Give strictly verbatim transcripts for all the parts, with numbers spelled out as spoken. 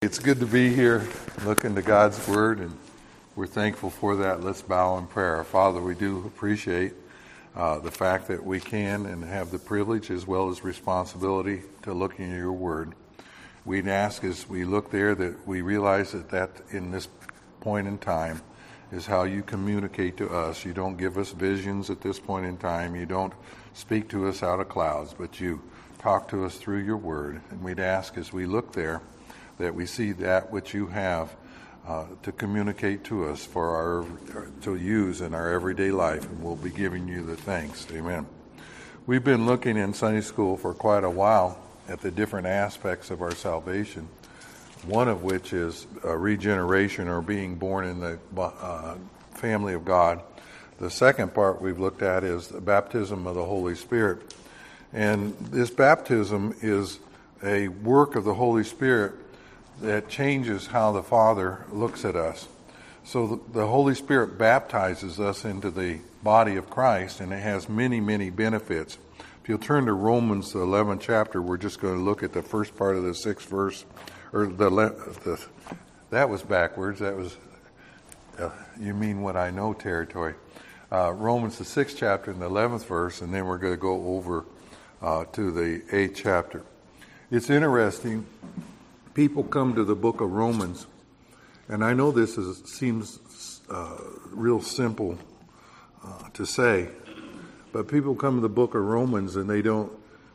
It's good to be here, looking to God's Word, and we're thankful for that. Let's bow in prayer. Father, we do appreciate uh, the fact that we can and have the privilege as well as responsibility to look in your Word. We'd ask as we look there that we realize that that in this point in time is how you communicate to us. You don't give us visions at this point in time. You don't speak to us out of clouds, but you talk to us through your Word. And we'd ask as we look there that we see that which you have uh, to communicate to us for our to use in our everyday life, and we'll be giving you the thanks. Amen. We've been looking in Sunday school for quite a while at the different aspects of our salvation, one of which is uh, regeneration or being born in the uh, family of God. The second part we've looked at is the baptism of the Holy Spirit. And this baptism is a work of the Holy Spirit that changes how the Father looks at us. So the, the Holy Spirit baptizes us into the body of Christ, and it has many, many benefits. If you'll turn to Romans, the eleventh chapter, we're just going to look at the first part of the sixth verse, or the, the that was backwards. That was, uh, you mean what I know territory. Uh, Romans, the sixth chapter, and the eleventh verse, and then we're going to go over uh, to the eighth chapter. It's interesting. People come to the book of Romans, and I know this is, seems uh, real simple uh, to say, but people come to the book of Romans and they don't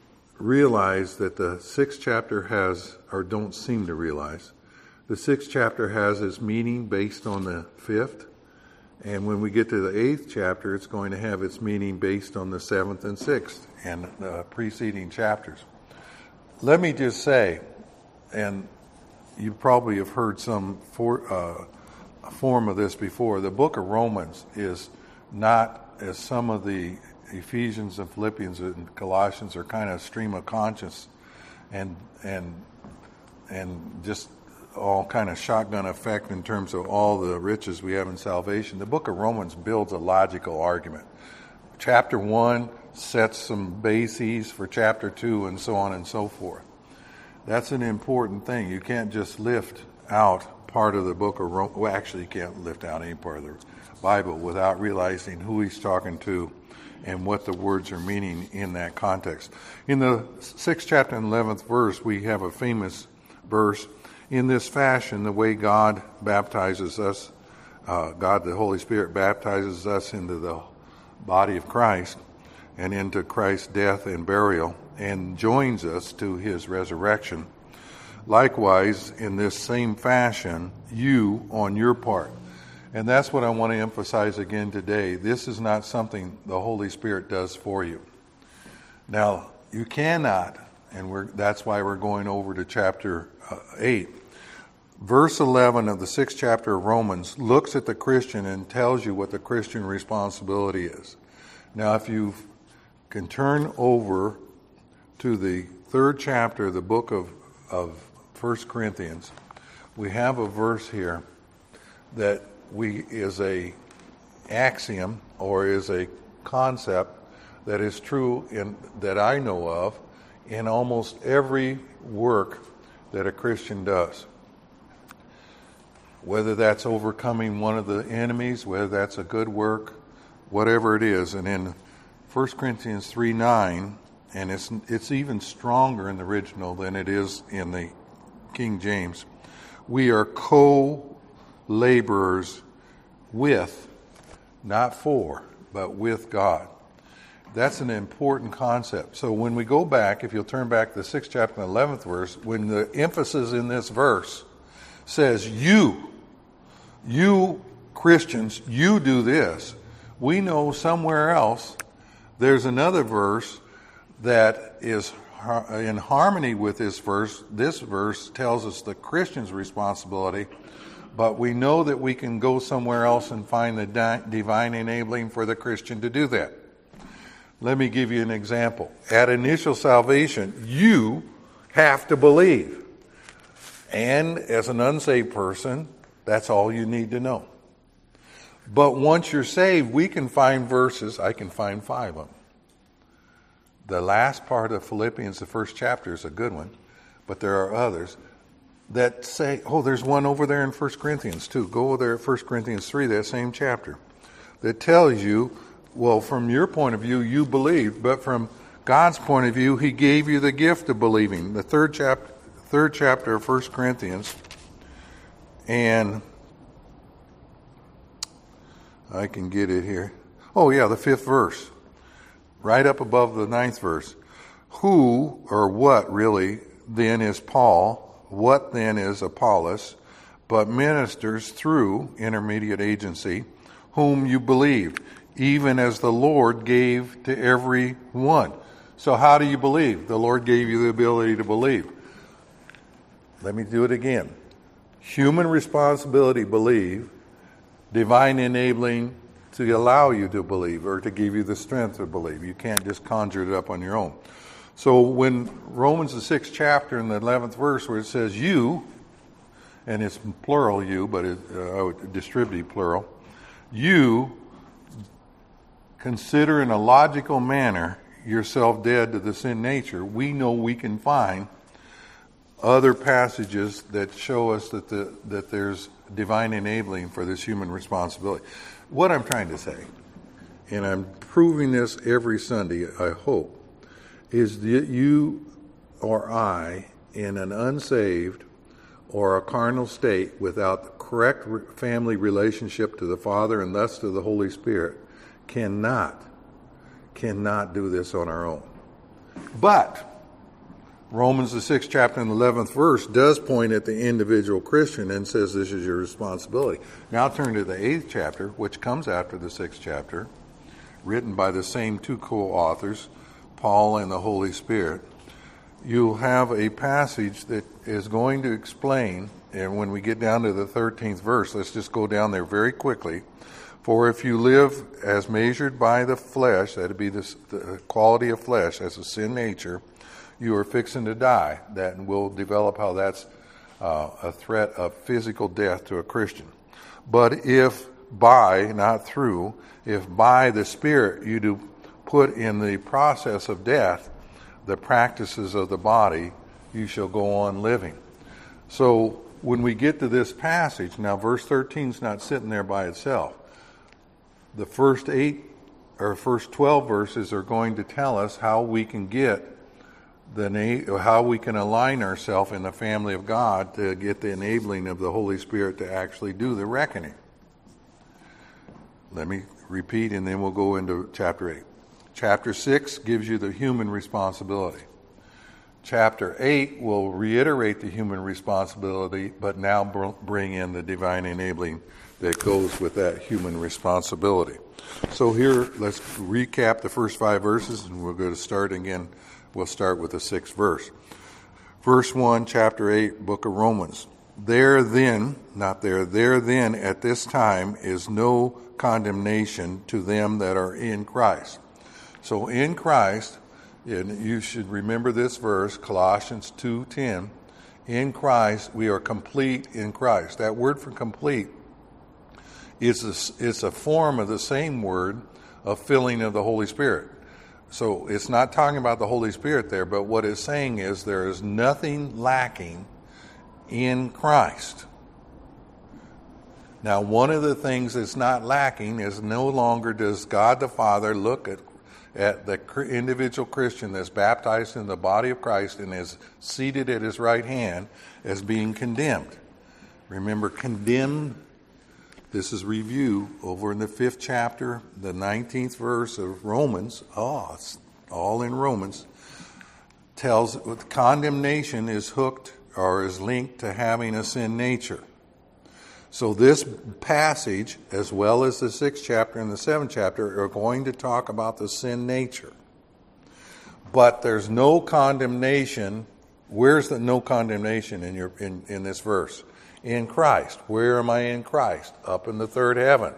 realize that the sixth chapter has, or don't seem to realize, the sixth chapter has its meaning based on the fifth, and when we get to the eighth chapter, it's going to have its meaning based on the seventh and sixth and the preceding chapters. Let me just say, and you probably have heard some for, uh, form of this before. The book of Romans is not, as some of the Ephesians and Philippians and Colossians are kind of stream of conscience and and and just all kind of shotgun effect in terms of all the riches we have in salvation. The book of Romans builds a logical argument. Chapter one sets some bases for chapter two, and so on and so forth. That's an important thing. You can't just lift out part of the book of Romans. Well, actually, you can't lift out any part of the Bible without realizing who he's talking to and what the words are meaning in that context. In the sixth chapter and eleventh verse, we have a famous verse. In this fashion, the way God baptizes us, uh, God the Holy Spirit baptizes us into the body of Christ and into Christ's death and burial, and joins us to his resurrection. Likewise, in this same fashion, you on your part. And that's what I want to emphasize again today. This is not something the Holy Spirit does for you. Now, you cannot, and we're, that's why we're going over to chapter uh, eight. Verse eleven of the sixth chapter of Romans looks at the Christian and tells you what the Christian responsibility is. Now, if you can turn over to the third chapter of the book of, of First Corinthians, we have a verse here that we is a axiom or is a concept that is true in that I know of in almost every work that a Christian does. Whether that's overcoming one of the enemies, whether that's a good work, whatever it is. And in First Corinthians three nine, and it's it's even stronger in the original than it is in the King James. We are co-laborers with, not for, but with God. That's an important concept. So when we go back, if you'll turn back to the sixth chapter and eleventh verse, when the emphasis in this verse says you, you Christians, you do this, we know somewhere else there's another verse that is in harmony with this verse. This verse tells us the Christian's responsibility, but we know that we can go somewhere else and find the di- divine enabling for the Christian to do that. Let me give you an example. At initial salvation, you have to believe. And as an unsaved person, that's all you need to know. But once you're saved, we can find verses. I can find five of them. The last part of Philippians, the first chapter, is a good one, but there are others. that say, oh, there's one over there in First Corinthians too. Go there at First Corinthians three, that same chapter, that tells you, well, from your point of view, you believed, but from God's point of view, he gave you the gift of believing. The third chapter, third chapter of First Corinthians, and I can get it here. Oh, yeah, the fifth verse, right up above the ninth verse. Who or what really then is Paul? What then is Apollos? But ministers through intermediate agency, whom you believed, even as the Lord gave to every one. So how do you believe? The Lord gave you the ability to believe. Let me do it again. Human responsibility, believe. Divine enabling to allow you to believe, or to give you the strength to believe. You can't just conjure it up on your own. So when Romans, the sixth chapter and the eleventh verse, where it says you, and it's plural you, but it, uh, I would distribute plural, you consider in a logical manner yourself dead to the sin nature, we know we can find other passages that show us that the that there's divine enabling for this human responsibility. What I'm trying to say, and I'm proving this every Sunday, I hope, is that you or I, in an unsaved or a carnal state without the correct family relationship to the Father and thus to the Holy Spirit, cannot, cannot do this on our own. But Romans, the sixth chapter and the eleventh verse, does point at the individual Christian and says this is your responsibility. Now turn to the eighth chapter, which comes after the sixth chapter, written by the same two co-authors, Paul and the Holy Spirit. You'll have a passage that is going to explain, and when we get down to the thirteenth verse, let's just go down there very quickly. For if you live as measured by the flesh, that would be the, the quality of flesh as a sin nature, you are fixing to die. That will develop how that's uh, a threat of physical death to a Christian. But if by, not through, if by the Spirit you do put in the process of death the practices of the body, you shall go on living. So when we get to this passage, now verse thirteen is not sitting there by itself. The first eight or first twelve verses are going to tell us how we can get the how we can align ourselves in the family of God to get the enabling of the Holy Spirit to actually do the reckoning. Let me repeat, and then we'll go into chapter eight. Chapter six gives you the human responsibility. Chapter eight will reiterate the human responsibility, but now bring in the divine enabling that goes with that human responsibility. So here, let's recap the first five verses, and we're going to start again. We'll start with the sixth verse. Verse one, chapter eight, book of Romans. There then, not there, there then at this time is no condemnation to them that are in Christ. So in Christ, and you should remember this verse, Colossians two ten, in Christ we are complete in Christ. That word for complete is a, it's a form of the same word of filling of the Holy Spirit. So it's not talking about the Holy Spirit there, but what it's saying is there is nothing lacking in Christ. Now, one of the things that's not lacking is no longer does God the Father look at, at the individual Christian that's baptized in the body of Christ and is seated at his right hand as being condemned. Remember, condemned, this is review over in the fifth chapter, the nineteenth verse of Romans. Oh, it's all in Romans. Tells condemnation is hooked or is linked to having a sin nature. So this passage, as well as the sixth chapter and the seventh chapter, are going to talk about the sin nature. But there's no condemnation. Where's the no condemnation in your in, in this verse? In Christ. Where am I in Christ? Up in the third heaven.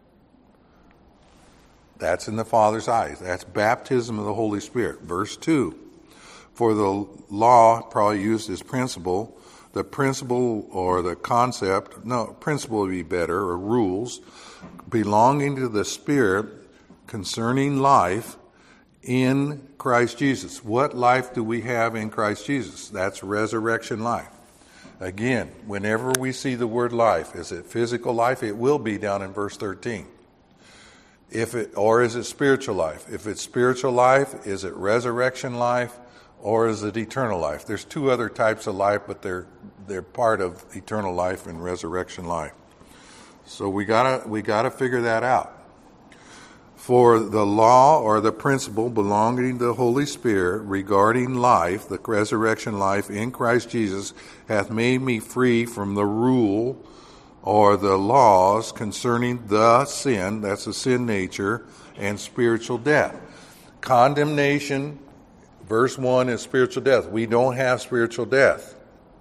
That's in the Father's eyes. That's baptism of the Holy Spirit. Verse two. For the law, probably used as principle, the principle or the concept, no, principle would be better, or rules, belonging to the Spirit concerning life in Christ Jesus. What life do we have in Christ Jesus? That's resurrection life. Again, whenever we see the word life, is it physical life? It will be down in verse thirteen. If it, or is it spiritual life? If it's spiritual life, is it resurrection life, or is it eternal life? There's two other types of life, but they're they're part of eternal life and resurrection life. So we gotta we gotta figure that out. For the law or the principle belonging to the Holy Spirit regarding life, the resurrection life in Christ Jesus, hath made me free from the rule or the laws concerning the sin, that's the sin nature, and spiritual death. Condemnation, verse one, is spiritual death. We don't have spiritual death.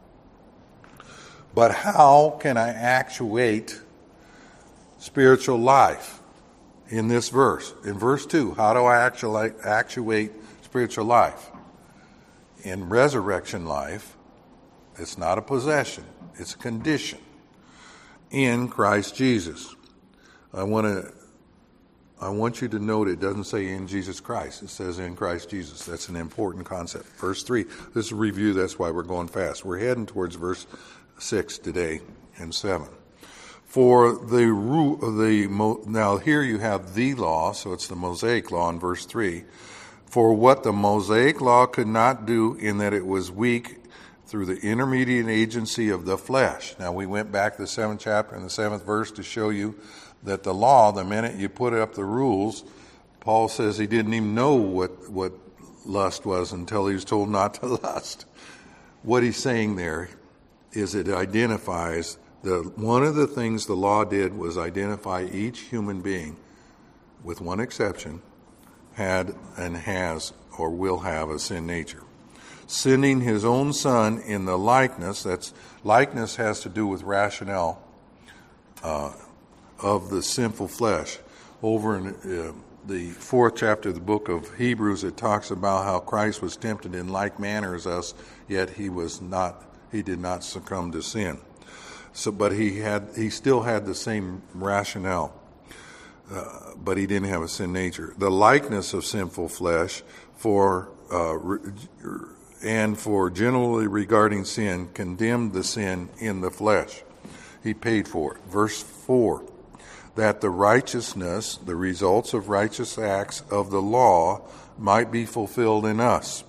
But how can I actuate spiritual life in this verse? In verse two, how do I actually actuate spiritual life? In resurrection life, it's not a possession, it's a condition. In Christ Jesus. I want to I want you to note it doesn't say in Jesus Christ. It says in Christ Jesus. That's an important concept. Verse three. This is a review. That's why we're going fast. We're heading towards verse six today and seven. For the the now here you have the law, so it's the Mosaic law in verse three. For what the Mosaic law could not do, in that it was weak through the intermediate agency of the flesh. Now, we went back to the seventh chapter and the seventh verse to show you that the law, the minute you put up the rules, Paul says he didn't even know what, what lust was until he was told not to lust. What he's saying there is it identifies, the one of the things the law did was identify each human being, with one exception, had and has or will have a sin nature. Sending his own son in the likeness, that's likeness has to do with rationale uh, of the sinful flesh. Over in uh, the fourth chapter of the book of Hebrews, it talks about how Christ was tempted in like manner as us, yet he was not, he did not succumb to sin. So, but he had, he still had the same rationale, uh, but he didn't have a sin nature. The likeness of sinful flesh for uh, re- and for generally regarding sin, condemned the sin in the flesh. He paid for it. Verse four, that the righteousness, the results of righteous acts of the law might be fulfilled in us.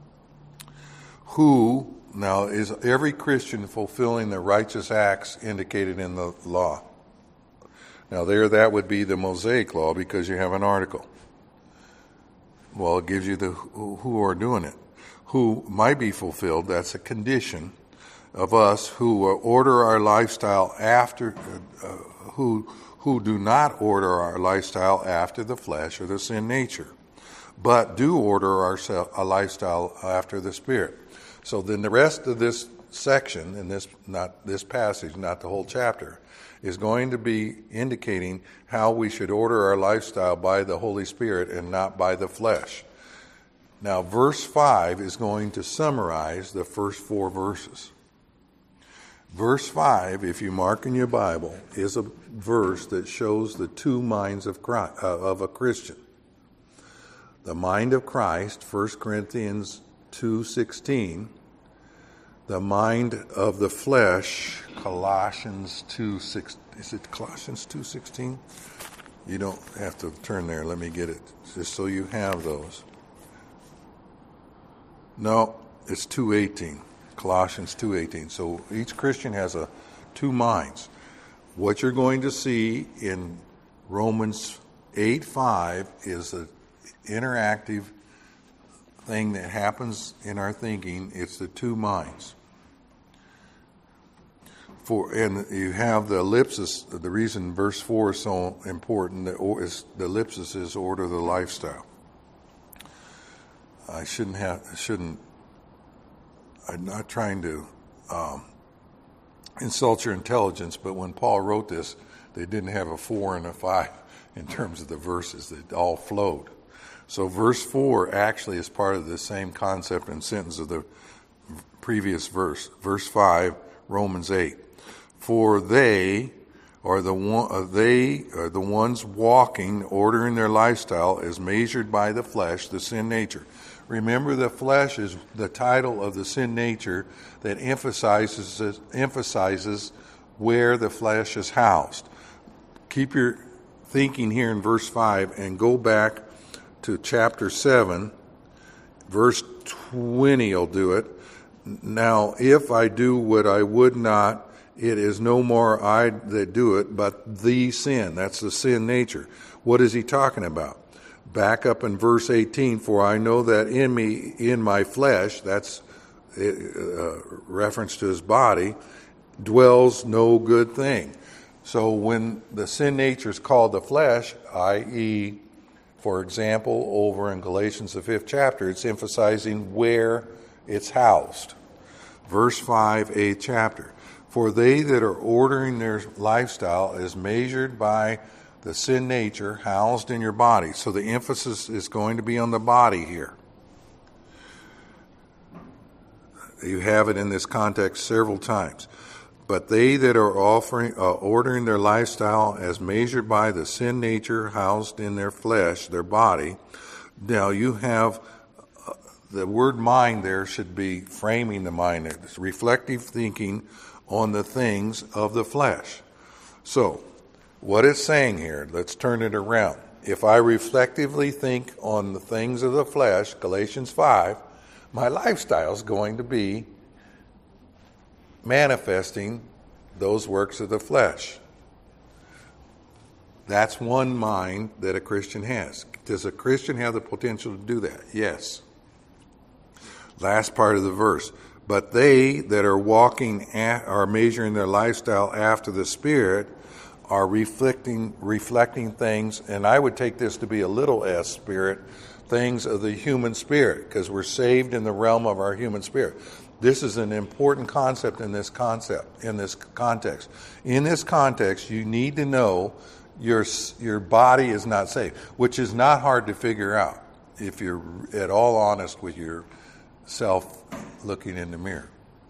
Who, now is every Christian fulfilling the righteous acts indicated in the law? Now there that would be the Mosaic law because you have an article. Well, it gives you the who are doing it. Who might be fulfilled, that's a condition of us who order our lifestyle after, uh, who who do not order our lifestyle after the flesh or the sin nature, but do order our a lifestyle after the Spirit. So then the rest of this section, in this not this passage, not the whole chapter, is going to be indicating how we should order our lifestyle by the Holy Spirit and not by the flesh. Now, verse five is going to summarize the first four verses. Verse five, if you mark in your Bible, is a verse that shows the two minds of Christ, uh, of a Christian. The mind of Christ, First Corinthians two sixteen. The mind of the flesh, Colossians two six. Is it Colossians two sixteen? You don't have to turn there. Let me get it, just so you have those. No, it's two eighteen. Colossians two eighteen. So each Christian has a two minds. What you're going to see in Romans eight five is an interactive thing that happens in our thinking. It's the two minds. For and you have the ellipsis. The reason verse four is so important is the ellipsis is order the lifestyle. I shouldn't have. Shouldn't. I'm not trying to um, insult your intelligence, but when Paul wrote this, they didn't have a four and a five in terms of the verses. They all flowed. So verse four actually is part of the same concept and sentence of the previous verse. Verse five, Romans eight. For they are the one, uh, they are the ones walking, ordering their lifestyle as measured by the flesh, the sin nature. Remember, the flesh is the title of the sin nature that emphasizes emphasizes where the flesh is housed. Keep your thinking here in verse five and go back to chapter seven, verse twenty will do it. Now, if I do what I would not, it is no more I that do it, but the sin. That's the sin nature. What is he talking about? Back up in verse eighteen, for I know that in me, in my flesh, that's a reference to his body, dwells no good thing. So when the sin nature is called the flesh, that is, for example, over in Galatians, the fifth chapter, it's emphasizing where it's housed. Verse five, eighth chapter. For they that are ordering their lifestyle is measured by the sin nature housed in your body. So the emphasis is going to be on the body here. You have it in this context several times. But they that are offering, uh, ordering their lifestyle as measured by the sin nature housed in their flesh, their body. Now you have uh, the word mind there should be framing the mind. It's reflective thinking on the things of the flesh. So, what it's saying here, let's turn it around. If I reflectively think on the things of the flesh, Galatians five, my lifestyle is going to be manifesting those works of the flesh. That's one mind that a Christian has. Does a Christian have the potential to do that? Yes. Last part of the verse. But they that are walking, at, are measuring their lifestyle after the Spirit, are reflecting reflecting things, and I would take this to be a little s spirit, things of the human spirit, because we're saved in the realm of our human spirit. This is an important concept in this concept, in this context. In this context, you need to know your your body is not saved, which is not hard to figure out if you're at all honest with yourself looking in the mirror.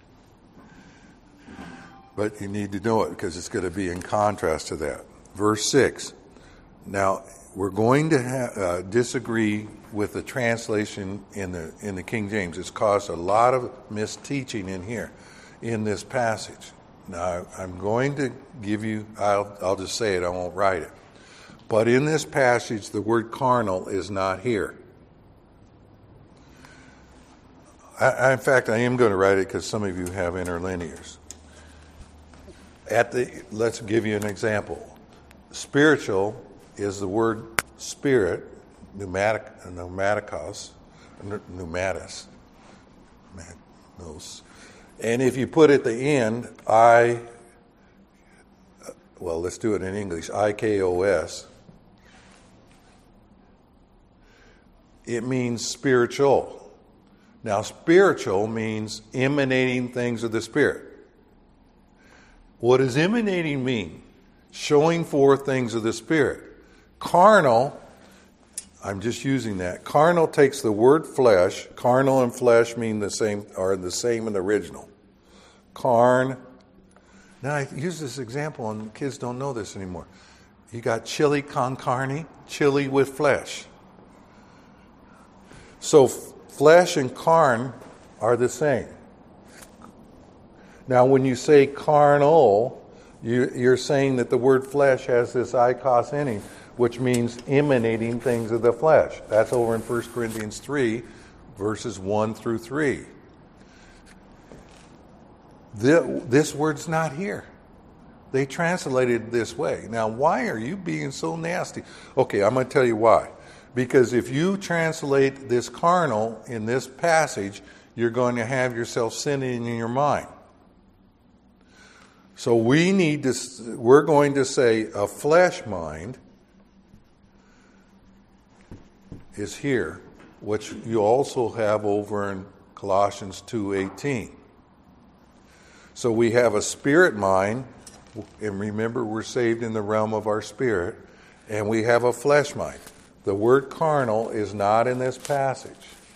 But you need to know it because it's going to be in contrast to that. Verse six. Now, we're going to ha- uh, disagree with the translation in the in the King James. It's caused a lot of misteaching in here, in this passage. Now, I'm going to give you, I'll, I'll just say it, I won't write it. But in this passage, the word carnal is not here. I, I, in fact, I am going to write it because some of you have interlinears. At the, let's give you an example. Spiritual is the word spirit, pneumatic, pneumaticos, pneumatis, pneumatos. And if you put at the end, I, well, let's do it in English, I K O S, it means spiritual. Now, spiritual means emanating things of the Spirit. What does emanating mean? Showing forth things of the Spirit. Carnal, I'm just using that. Carnal takes the word flesh. Carnal and flesh mean the same, are the same in the original. Carn. Now I use this example, and kids don't know this anymore. You got chili con carne, chili with flesh. So flesh and carn are the same. Now, when you say carnal, you, you're saying that the word flesh has this ikos in it, which means emanating things of the flesh. That's over in First Corinthians three, verses one through three. The, this word's not here. They translated it this way. Now, why are you being so nasty? Okay, I'm going to tell you why. Because if you translate this carnal in this passage, you're going to have yourself sinning in your mind. So we need to, we're going to say a flesh mind is here, which you also have over in Colossians two eighteen. So we have a spirit mind, and remember we're saved in the realm of our spirit, and we have a flesh mind. The word carnal is not in this passage.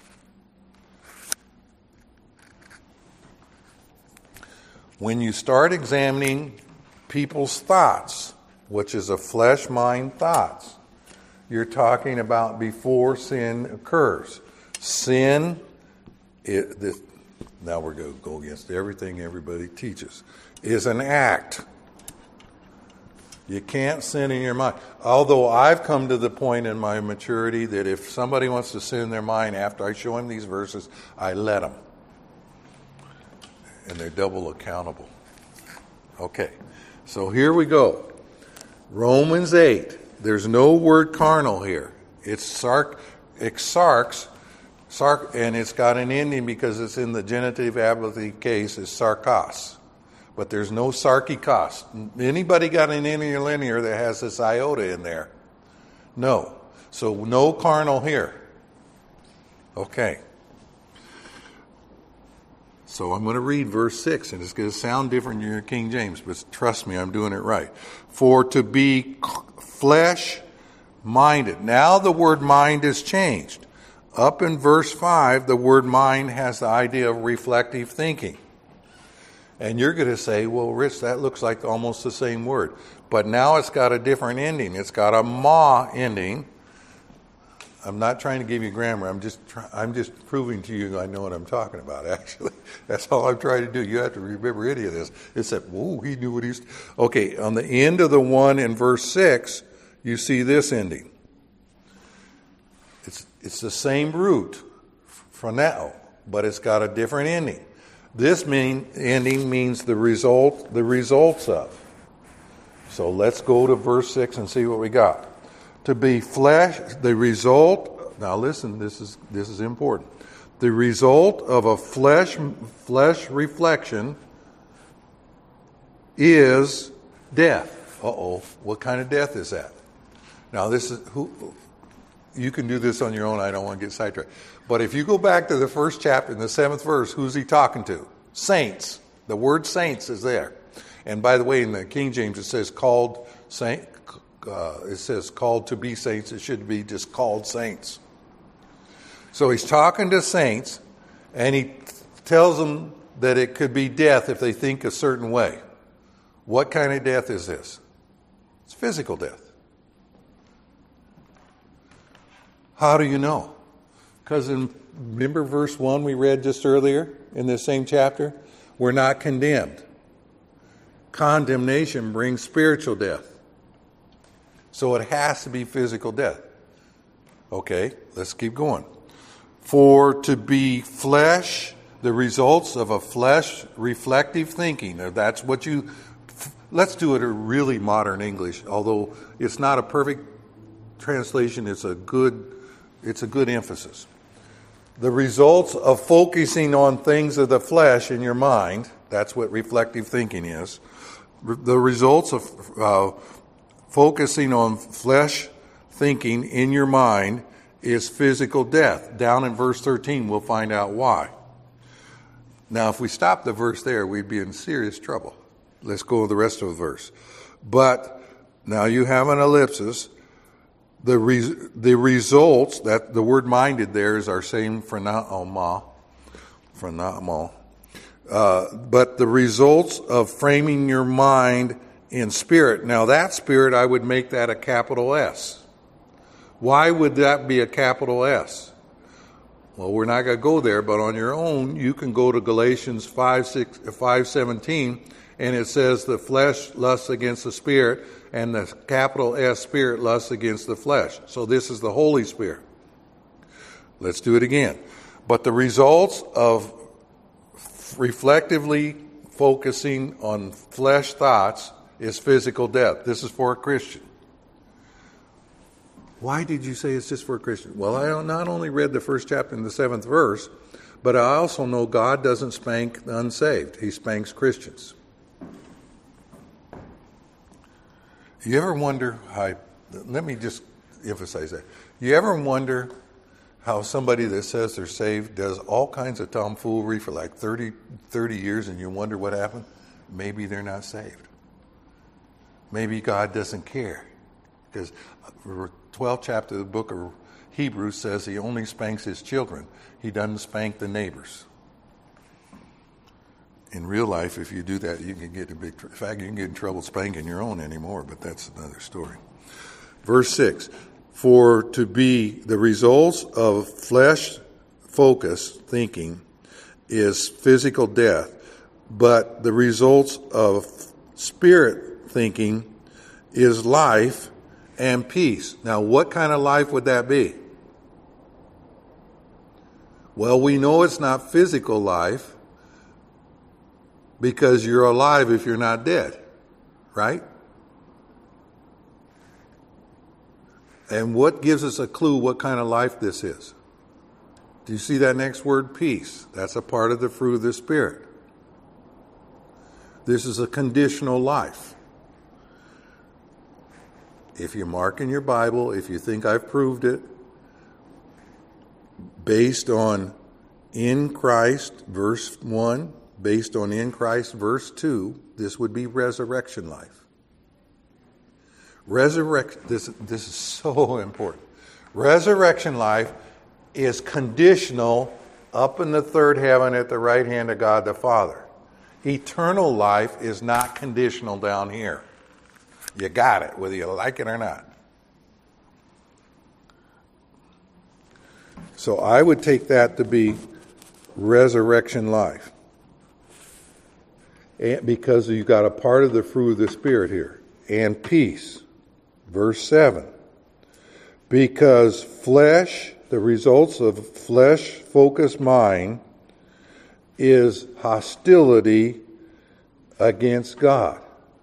When you start examining people's thoughts, which is a flesh mind thoughts, you're talking about before sin occurs. Sin, it, this, now we're going to go against everything everybody teaches, is an act. You can't sin in your mind. Although I've come to the point in my maturity that if somebody wants to sin in their mind after I show them these verses, I let them. And they're double accountable. Okay, so here we go. Romans eight. There's no word carnal here. It's sark, exarx, sark, and it's got an ending because it's in the genitive ability case is sarkos. But there's no sarkikos. Anybody got an interlinear that has this iota in there? No. So no carnal here. Okay. So I'm going to read verse six, and it's going to sound different in your King James, but trust me, I'm doing it right. For to be flesh-minded. Now the word mind is changed. Up in verse five, the word mind has the idea of reflective thinking. And you're going to say, well, Rich, that looks like almost the same word. But now it's got a different ending. It's got a ma ending. I'm not trying to give you grammar. I'm just try- I'm just proving to you I know what I'm talking about, actually. That's all I'm trying to do. You have to remember any of this. It's that, whoa, he knew what he's... Okay, on the end of the one in verse six, you see this ending. It's it's the same root, phroneo, but it's got a different ending. This mean, ending means the result, the results of. So let's go to verse six and see what we got. To be flesh, the result, now listen, this is this is important. The result of a flesh flesh reflection is death. Uh-oh, what kind of death is that? Now this is who you can do this on your own, I don't want to get sidetracked. But if you go back to the first chapter in the seventh verse, who's he talking to? Saints. The word saints is there. And by the way, in the King James it says called saint. Uh, it says called to be saints. It should be just called saints. So he's talking to saints, and he tells them that it could be death if they think a certain way. What kind of death is this? It's physical death. How do you know? Because in, remember verse one we read just earlier in this same chapter? We're not condemned. Condemnation brings spiritual death. So it has to be physical death. Okay, let's keep going. For to be flesh, the results of a flesh reflective thinking. That's what you, let's do it in really modern English, although it's not a perfect translation, it's a good, it's a good emphasis. The results of focusing on things of the flesh in your mind, that's what reflective thinking is. The results of uh, focusing on flesh thinking in your mind is physical death. Down in verse thirteen, we'll find out why. Now, if we stop the verse there, we'd be in serious trouble. Let's go to the rest of the verse. But now you have an ellipsis. The re- the results, that the word minded there is our same phronema, phronema. Uh, but the results of framing your mind in spirit. Now that spirit, I would make that a capital S. Why would that be a capital S? Well, we're not going to go there, but on your own, you can go to Galatians five seventeen, and it says the flesh lusts against the spirit, and the capital S spirit lusts against the flesh. So this is the Holy Spirit. Let's do it again. But the results of reflectively focusing on flesh thoughts is physical death. This is for a Christian. Why did you say it's just for a Christian? Well, I not only read the first chapter in the seventh verse, but I also know God doesn't spank the unsaved. He spanks Christians. You ever wonder how, let me just emphasize that. You ever wonder how somebody that says they're saved does all kinds of tomfoolery for like thirty, thirty years and you wonder what happened? Maybe they're not saved. Maybe God doesn't care. Because the twelfth chapter of the book of Hebrews says he only spanks his children. He doesn't spank the neighbors. In real life, if you do that, you can get in big trouble. In fact, you can get in trouble spanking your own anymore, but that's another story. Verse six, for to be the results of flesh focus, thinking, is physical death, but the results of spirit thinking is life and peace. Now, what kind of life would that be? Well, we know it's not physical life because you're alive if you're not dead, right? And what gives us a clue what kind of life this is? Do you see that next word, peace? That's a part of the fruit of the Spirit. This is a conditional life. If you mark in your Bible, if you think I've proved it, based on in Christ, verse one, based on in Christ, verse two, this would be resurrection life. Resurrection, this, this is so important. Resurrection life is conditional up in the third heaven at the right hand of God the Father. Eternal life is not conditional down here. You got it, whether you like it or not. So I would take that to be resurrection life. And because you've got a part of the fruit of the Spirit here. And peace. Verse seven. Because flesh, the results of flesh-focused mind is hostility against God.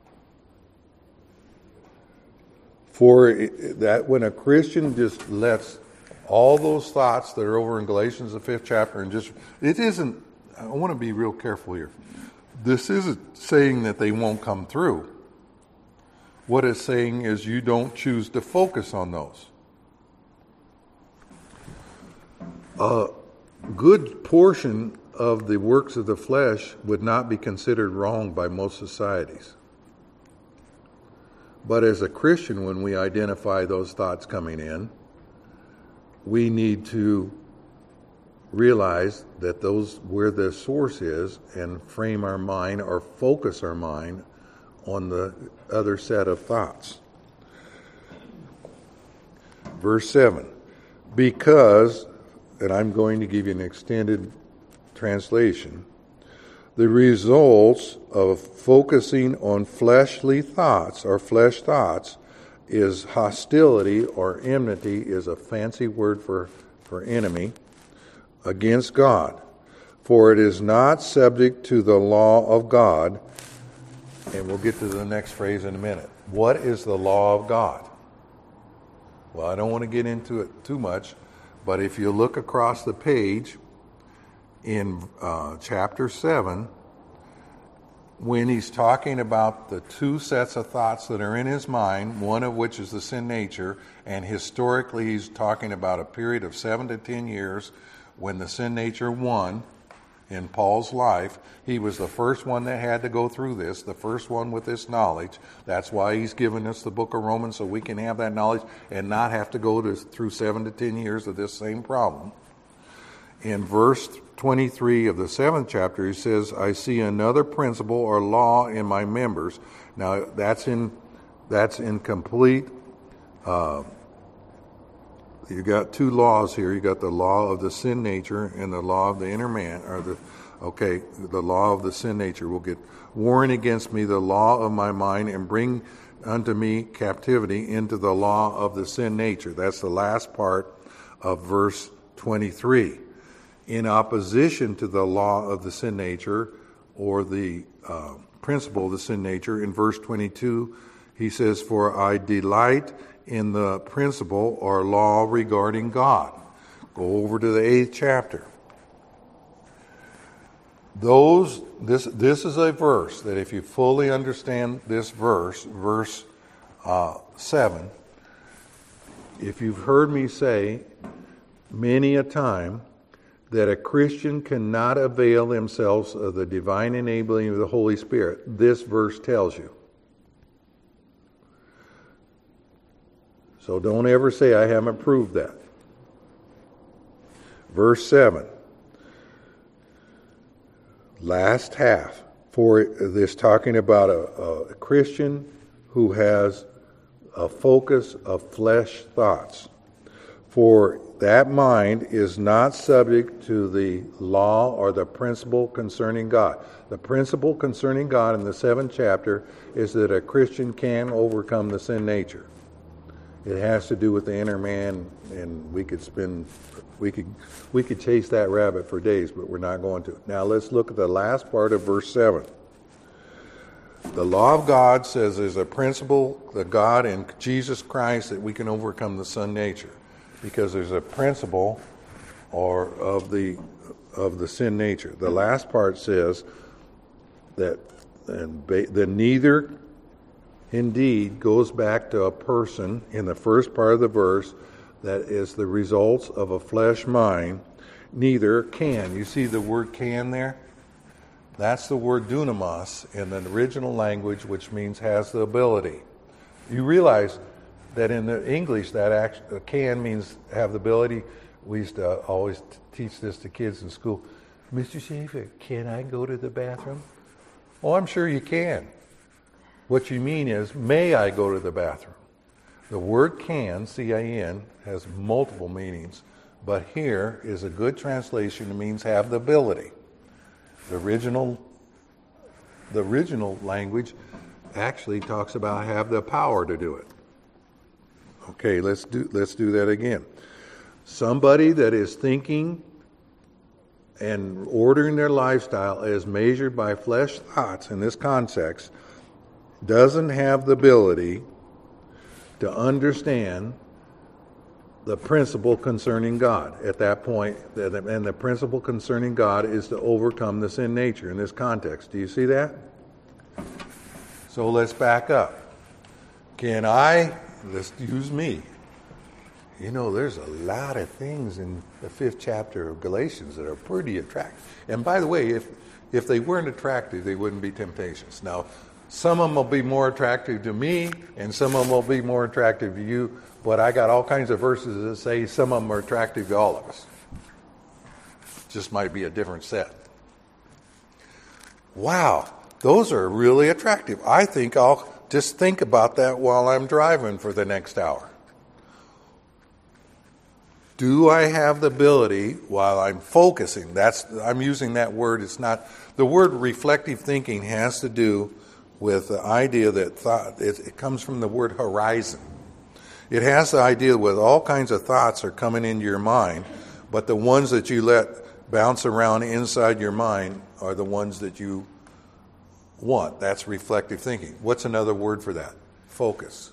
For that when a Christian just lets all those thoughts that are over in Galatians, the fifth chapter, and just, it isn't, I want to be real careful here. This isn't saying that they won't come through. What it's saying is you don't choose to focus on those. A good portion of the works of the flesh would not be considered wrong by most societies. But as a Christian, when we identify those thoughts coming in, we need to realize that those where the source is and frame our mind or focus our mind on the other set of thoughts. Verse seven, because, and I'm going to give you an extended translation, the results of focusing on fleshly thoughts or flesh thoughts is hostility, or enmity is a fancy word for, for enemy, against God. For it is not subject to the law of God. And we'll get to the next phrase in a minute. What is the law of God? Well, I don't want to get into it too much, but if you look across the page in uh, chapter seven, when he's talking about the two sets of thoughts that are in his mind, one of which is the sin nature, and historically he's talking about a period of seven to ten years when the sin nature won in Paul's life. He was the first one that had to go through this, the first one with this knowledge. That's why he's given us the book of Romans, so we can have that knowledge and not have to go to, through seven to ten years of this same problem. In verse twenty-three of the seventh chapter, he says, I see another principle or law in my members. Now, that's in that's in complete, uh, you got two laws here. You got the law of the sin nature and the law of the inner man, or the, okay, the law of the sin nature will get, warring against me the law of my mind and bring unto me captivity into the law of the sin nature. That's the last part of verse twenty-three. In opposition to the law of the sin nature, or the uh, principle of the sin nature, in verse twenty-two, he says, for I delight in the principle or law regarding God. Go over to the eighth chapter. Those, this, this is a verse that if you fully understand this verse, verse uh, seven, if you've heard me say many a time that a Christian cannot avail themselves of the divine enabling of the Holy Spirit, this verse tells you. So don't ever say I haven't proved that. Verse seven. Last half. For this talking about a, a Christian who has a focus of flesh thoughts. For that mind is not subject to the law or the principle concerning God. The principle concerning God in the seventh chapter is that a Christian can overcome the sin nature. It has to do with the inner man, and we could spend, we could, we could chase that rabbit for days, but we're not going to. Now let's look at the last part of verse seven. The law of God says there's a principle, the God in Jesus Christ, that we can overcome the sin nature, because there's a principle or of the of the sin nature. The last part says that and the neither indeed goes back to a person in the first part of the verse that is the results of a flesh mind. Neither can. You see the word can there? That's the word dunamis in the original language, which means has the ability. You realize that in the English, that act, can means have the ability. We used to always t- teach this to kids in school. Mister Schaefer, can I go to the bathroom? Oh, I'm sure you can. What you mean is, may I go to the bathroom? The word can, C A N, has multiple meanings, but here is a good translation. It means have the ability. The original, the original language actually talks about have the power to do it. Okay, let's do let's do that again. Somebody that is thinking and ordering their lifestyle as measured by flesh thoughts in this context doesn't have the ability to understand the principle concerning God at that point. And the principle concerning God is to overcome the sin nature in this context. Do you see that? So let's back up. Can I, let's use me. You know, there's a lot of things in the fifth chapter of Galatians that are pretty attractive. And by the way, if if they weren't attractive, they wouldn't be temptations. Now, some of them will be more attractive to me, and some of them will be more attractive to you. But I got all kinds of verses that say some of them are attractive to all of us. Just might be a different set. Wow, those are really attractive. I think I'll just think about that while I'm driving for the next hour. Do I have the ability while I'm focusing? That's I'm using that word. It's not the word reflective thinking has to do with the idea that thought. It, it comes from the word horizon. It has the idea with all kinds of thoughts are coming into your mind, but the ones that you let bounce around inside your mind are the ones that you want. That's reflective thinking. What's another word for that? Focus.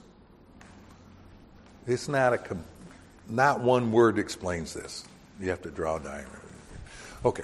It's not a not one word explains this. You have to draw a diagram. Okay.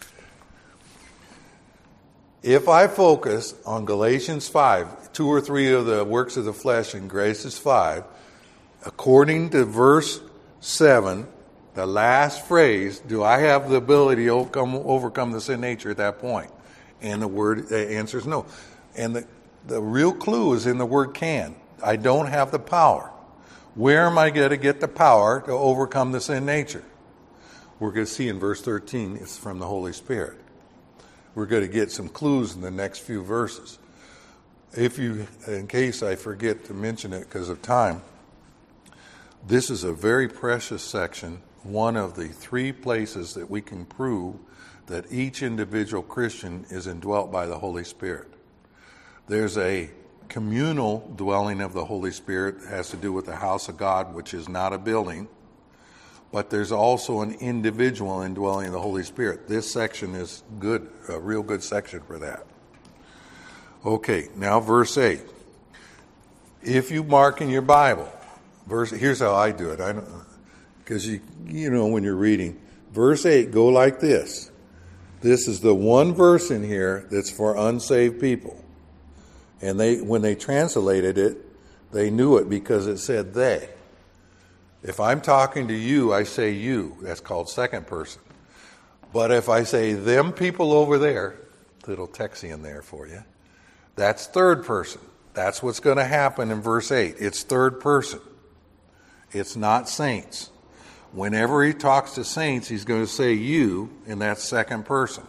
If I focus on Galatians five, two or three of the works of the flesh in Galatians five, according to verse seven, the last phrase, do I have the ability to overcome, overcome the sin nature at that point? And the word the answer is no. And the, the real clue is in the word can. I don't have the power. Where am I going to get the power to overcome the sin nature? We're going to see in verse thirteen, it's from the Holy Spirit. We're going to get some clues in the next few verses. If you, in case I forget to mention it because of time, this is a very precious section, one of the three places that we can prove that each individual Christian is indwelt by the Holy Spirit. There's a communal dwelling of the Holy Spirit that has to do with the house of God, which is not a building, but there's also an individual indwelling of the Holy Spirit. This section is good, a real good section for that. Okay, now verse eight. If you mark in your Bible, verse here's how I do it. I don't because you you know when you're reading verse eight, go like this. This is the one verse in here that's for unsaved people. And they, when they translated it, they knew it because it said they. If I'm talking to you, I say you. That's called second person. But if I say them people over there, little Texian there for you, that's third person. That's what's going to happen in verse eight. It's third person. It's not saints. Whenever he talks to saints, he's going to say you, and that's second person.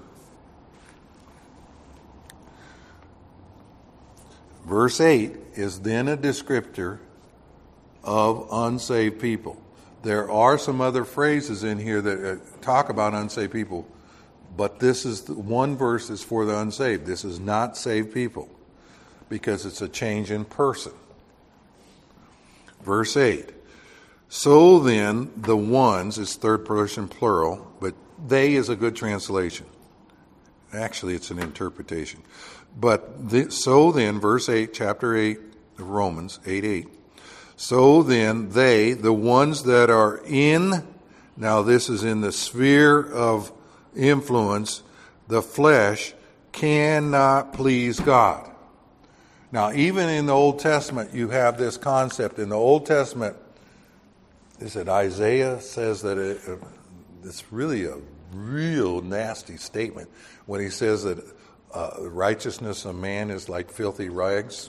Verse eight is then a descriptor of unsaved people. There are some other phrases in here that uh, talk about unsaved people, but this is the one verse is for the unsaved. This is not saved people because it's a change in person. Verse eight. So then, the ones is third person plural, but they is a good translation. Actually, it's an interpretation. But the, so then, verse eight, chapter eight of Romans, eight eight. So then, they, the ones that are in, now this is in the sphere of influence, the flesh, cannot please God. Now, even in the Old Testament, you have this concept. In the Old Testament, is it Isaiah says that it, it's really a real nasty statement when he says that uh, righteousness of man is like filthy rags.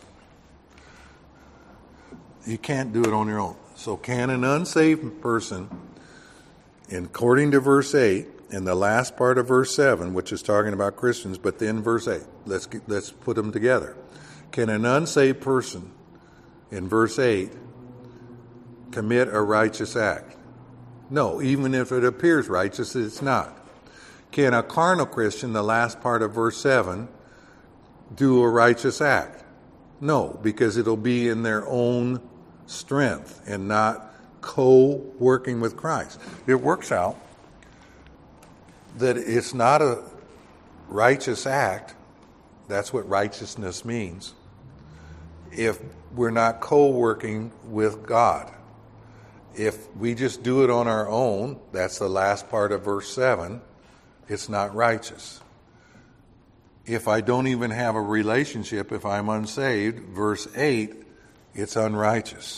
You can't do it on your own. So can an unsaved person, according to verse eight, in the last part of verse seven, which is talking about Christians, but then verse eight, let's get, let's put them together. Can an unsaved person, in verse eight, commit a righteous act? No, even if it appears righteous, it's not. Can a carnal Christian, the last part of verse seven, do a righteous act? No, because it'll be in their own strength and not co-working with Christ. It works out that it's not a righteous act. That's what righteousness means. If we're not co-working with God. If we just do it on our own, that's the last part of verse seven, it's not righteous. If I don't even have a relationship, if I'm unsaved, verse eight, it's unrighteous.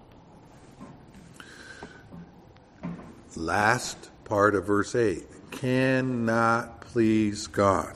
Last part of verse eight, cannot please God.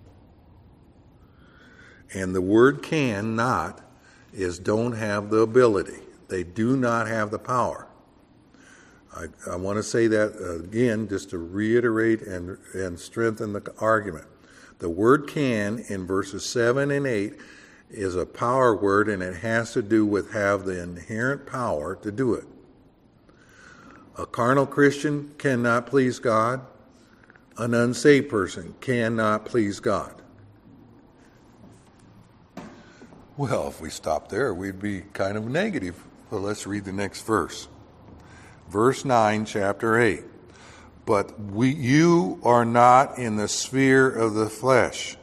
And the word cannot is don't have the ability. They do not have the power. I, I want to say that again just to reiterate and, and strengthen the argument. The word can in verses seven and eight is a power word, and it has to do with have the inherent power to do it. A carnal Christian cannot please God. An unsaved person cannot please God. Well, if we stop there, we'd be kind of negative. Well, let's read the next verse. Verse nine, chapter eight. But we, you are not in the sphere of the flesh.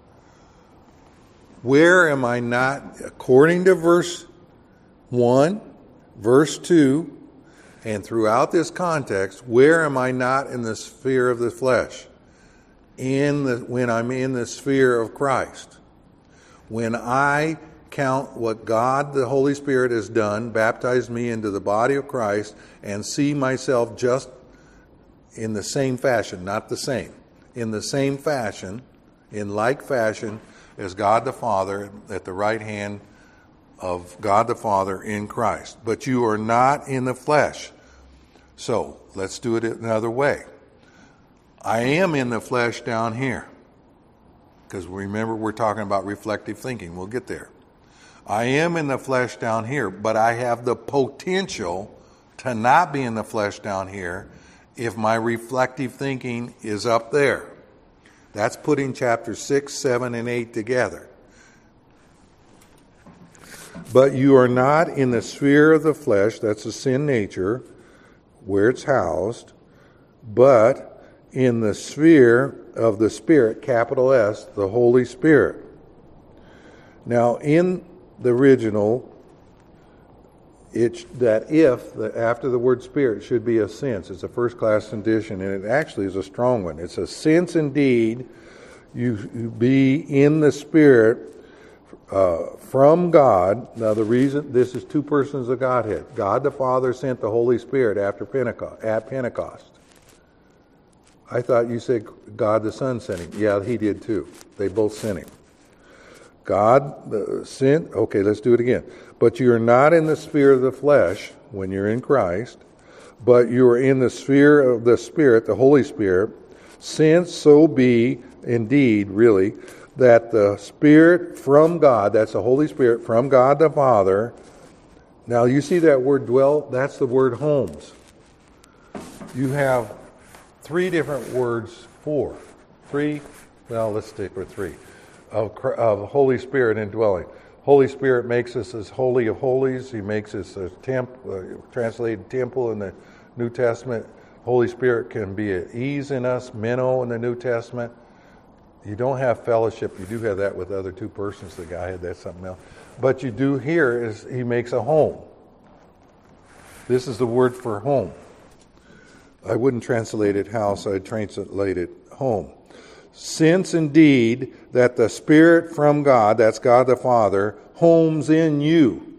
Where am I not? According to verse one, verse two, and throughout this context, where am I not in the sphere of the flesh? In the, when I'm in the sphere of Christ. When I count what God, the Holy Spirit, has done, baptized me into the body of Christ, and see myself just in the same fashion, not the same, in the same fashion, in like fashion as God the Father at the right hand of God the Father in Christ. But you are not in the flesh. So, let's do it another way. I am in the flesh down here. Because remember, we're talking about reflective thinking. We'll get there. I am in the flesh down here, but I have the potential to not be in the flesh down here if my reflective thinking is up there. That's putting chapters six, seven, and eight together. But you are not in the sphere of the flesh, that's the sin nature, where it's housed, but in the sphere of the Spirit, capital S, the Holy Spirit. Now, in the original, it's that if, the, after the word Spirit, should be a sense. It's a first-class condition, and it actually is a strong one. It's a sense indeed, you, you be in the Spirit uh, from God. Now, the reason, this is two persons of Godhead. God the Father sent the Holy Spirit after Pentecost, at Pentecost. I thought you said God the Son sent him. Yeah, he did too. They both sent him. God the sent, okay, let's do it again. But you are not in the sphere of the flesh when you're in Christ, but you are in the sphere of the Spirit, the Holy Spirit, since so be indeed, really, that the Spirit from God, that's the Holy Spirit from God the Father. Now you see that word dwell, that's the word homes. you have three different words for. Three, well, let's stick with three, of, of Holy Spirit indwelling. Holy Spirit makes us as holy of holies. He makes us a temp, uh, translated temple in the New Testament. Holy Spirit can be at ease in us, meno in the New Testament. You don't have fellowship. You do have that with other two persons. The guy had that something else. But you do here is he makes a home. This is the word for home. I wouldn't translate it house. I'd translate it home. Since indeed that the Spirit from God, that's God the Father, homes in you.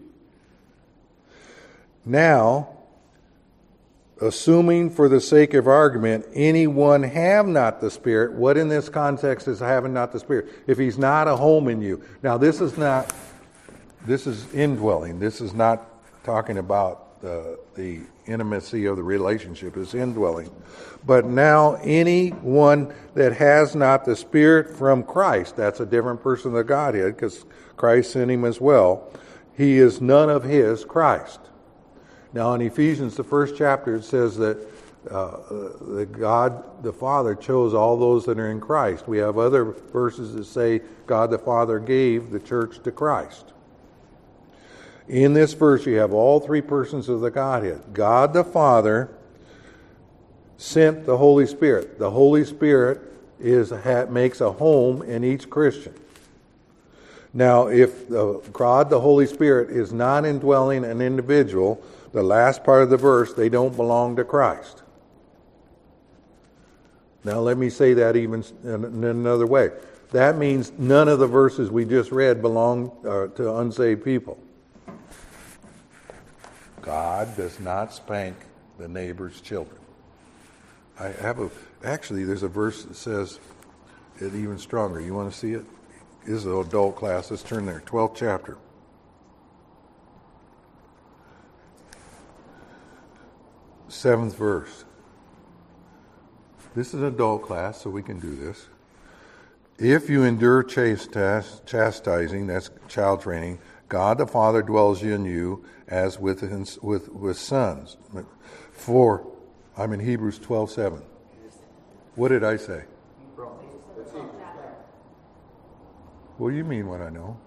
Now, assuming for the sake of argument, anyone have not the Spirit, what in this context is having not the Spirit? If he's not a home in you. Now, this is not, this is indwelling. This is not talking about the, the intimacy of the relationship. It's indwelling. But now, anyone that has not the Spirit from Christ, that's a different person of the Godhead, because Christ sent him as well, he is none of his, Christ. Now, in Ephesians, the first chapter, it says that uh, the God the Father chose all those that are in Christ. We have other verses that say God the Father gave the church to Christ. In this verse, you have all three persons of the Godhead. God the Father sent the Holy Spirit. The Holy Spirit is makes a home in each Christian. Now, if the, God the Holy Spirit is not indwelling an individual, the last part of the verse, they don't belong to Christ. Now, let me say that even in another way. That means none of the verses we just read belong uh, to unsaved people. God does not spank the neighbor's children. I have a, actually, there's a verse that says it even stronger. You want to see it? This is an adult class. Let's turn there. twelfth chapter. Seventh verse. This is an adult class, so we can do this. If you endure chastising, that's child training, God the Father dwells in you as with with with sons. For I'm in Hebrews twelve seven. What did I say? What do you mean what I know?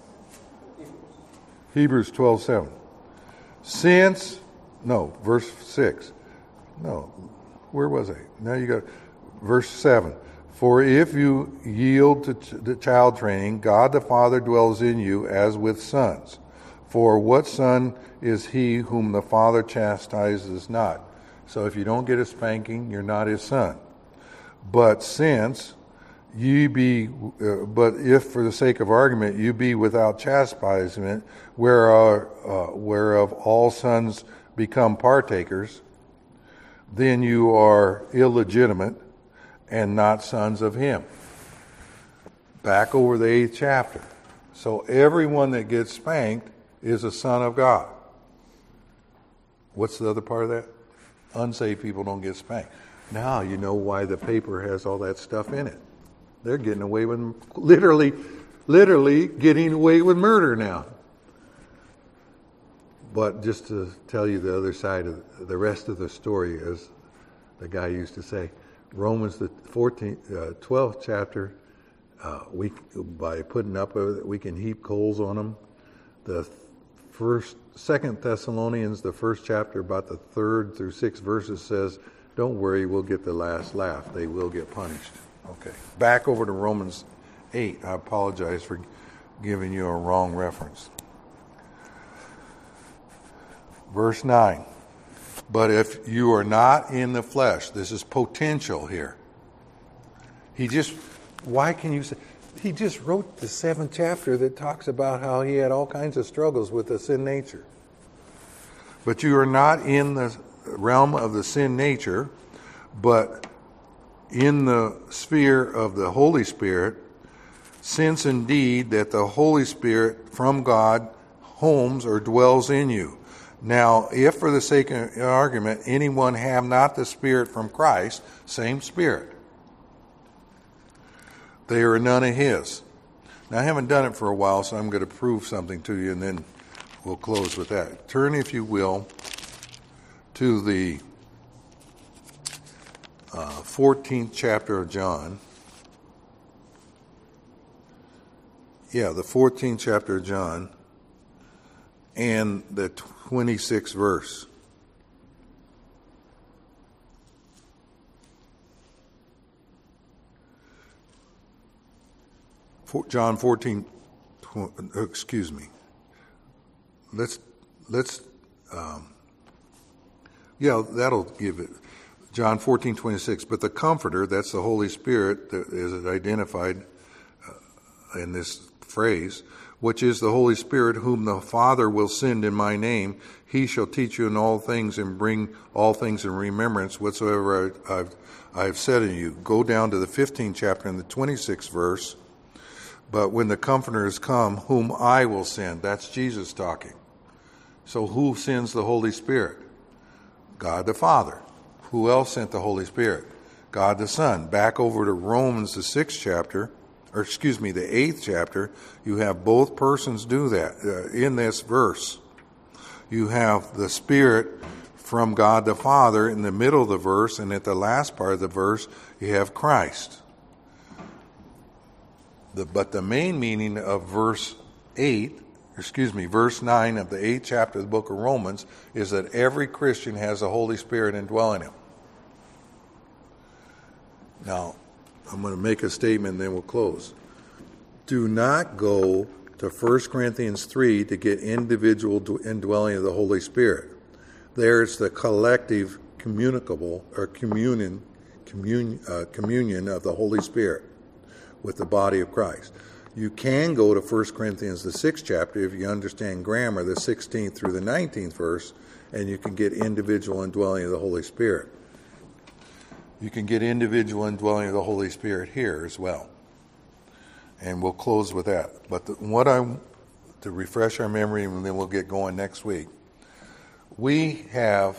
Hebrews twelve seven. Since, no, verse six. No, where was I? Now you got verse seven. For if you yield to ch- the child training, God the Father dwells in you as with sons. For what son is he whom the Father chastises not? So if you don't get a spanking, you're not his son. But since ye be, uh, but if for the sake of argument you be without chastisement, whereof, uh, whereof all sons become partakers, then you are illegitimate and not sons of him. Back over the eighth chapter. So everyone that gets spanked is a son of God. What's the other part of that? Unsaved people don't get spanked. Now you know why the paper has all that stuff in it. They're getting away with, literally, literally getting away with murder now. But just to tell you the other side of the rest of the story, as the guy used to say, Romans the fourteenth, uh, twelfth chapter, uh, we by putting up a, we can heap coals on them. The first, Second Thessalonians, the first chapter, about the third through sixth verses says, "Don't worry, we'll get the last laugh. They will get punished." Okay, back over to Romans eight. I apologize for giving you a wrong reference. Verse nine. But if you are not in the flesh, this is potential here. He just, why can you say, he just wrote the seventh chapter that talks about how he had all kinds of struggles with the sin nature. But you are not in the realm of the sin nature, but in the sphere of the Holy Spirit, since indeed that the Holy Spirit from God homes or dwells in you. Now, if for the sake of argument, anyone have not the Spirit from Christ, same Spirit, they are none of his. Now, I haven't done it for a while, so I'm going to prove something to you, and then we'll close with that. Turn, if you will, to the uh, fourteenth chapter of John. Yeah, the fourteenth chapter of John and the twenty-sixth verse. John fourteen, excuse me. Let's, let's, um, yeah, that'll give it. John fourteen, twenty-six. But the Comforter, that's the Holy Spirit, that is identified uh, in this phrase, which is the Holy Spirit, whom the Father will send in my name. He shall teach you in all things and bring all things in remembrance whatsoever I, I've, I've said unto you. Go down to the fifteenth chapter and the twenty-sixth verse. But when the Comforter is come, whom I will send. That's Jesus talking. So who sends the Holy Spirit? God the Father. Who else sent the Holy Spirit? God the Son. Back over to Romans, the sixth chapter, or excuse me, the eighth chapter, you have both persons do that. Uh, in this verse, you have the Spirit from God the Father in the middle of the verse, and at the last part of the verse, you have Christ. The, but the main meaning of verse eight, excuse me, verse nine of the eighth chapter of the book of Romans is that every Christian has the Holy Spirit indwelling him. Now, I'm going to make a statement and then we'll close. Do not go to First Corinthians three to get individual indwelling of the Holy Spirit. There's the collective communicable or communion, communion, uh, communion of the Holy Spirit with the body of Christ. You can go to First Corinthians, the sixth chapter, if you understand grammar, the sixteenth through the nineteenth verse, and you can get individual indwelling of the Holy Spirit. You can get individual indwelling of the Holy Spirit here as well. And we'll close with that. But the, what I, to refresh our memory, and then we'll get going next week, we have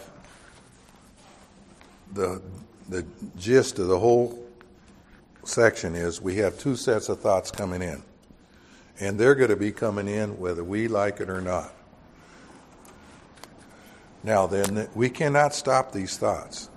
the the gist of the whole section is we have two sets of thoughts coming in. And they're going to be coming in whether we like it or not. Now then, we cannot stop these thoughts.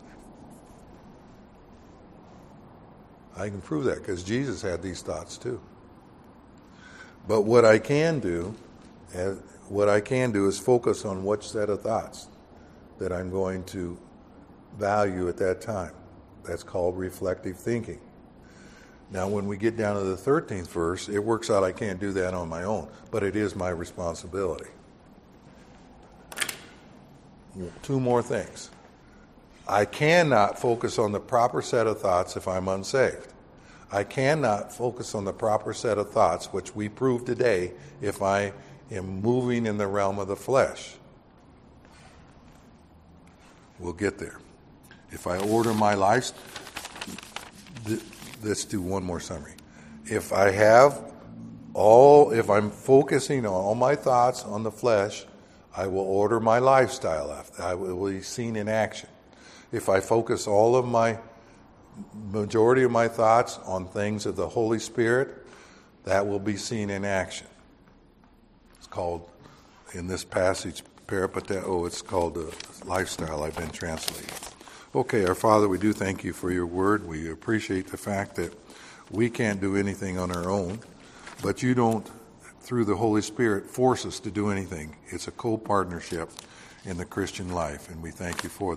I can prove that because Jesus had these thoughts too. But what I can do, what I can do is focus on which set of thoughts that I'm going to value at that time. That's called reflective thinking. Now, when we get down to the thirteenth verse, it works out I can't do that on my own, but it is my responsibility. Two more things. I cannot focus on the proper set of thoughts if I'm unsaved. I cannot focus on the proper set of thoughts, which we proved today, if I am moving in the realm of the flesh. We'll get there. If I order my life... Th- Let's do one more summary. If I have all, if I'm focusing on all my thoughts on the flesh, I will order my lifestyle after. I will be seen in action. If I focus all of my, majority of my thoughts on things of the Holy Spirit, that will be seen in action. It's called, in this passage, peripateo, it's called the lifestyle I've been translating. Okay, our Father, we do thank you for your word. We appreciate the fact that we can't do anything on our own, but you don't, through the Holy Spirit, force us to do anything. It's a co-partnership in the Christian life, and we thank you for that.